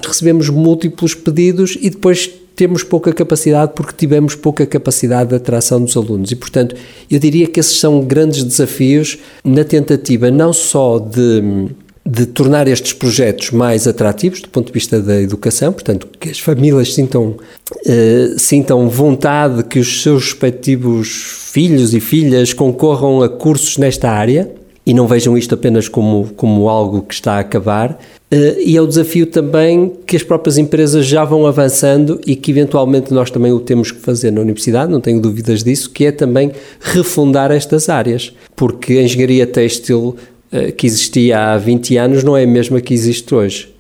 recebemos múltiplos pedidos e depois temos pouca capacidade porque tivemos pouca capacidade de atração dos alunos e, portanto, eu diria que esses são grandes desafios na tentativa não só de tornar estes projetos mais atrativos do ponto de vista da educação, portanto, que as famílias sintam vontade que os seus respectivos filhos e filhas concorram a cursos nesta área e não vejam isto apenas como algo que está a acabar. E é o desafio também que as próprias empresas já vão avançando e que eventualmente nós também o temos que fazer na universidade, não tenho dúvidas disso, que é também refundar estas áreas, porque a engenharia têxtil que existia há 20 anos não é a mesma que existe hoje.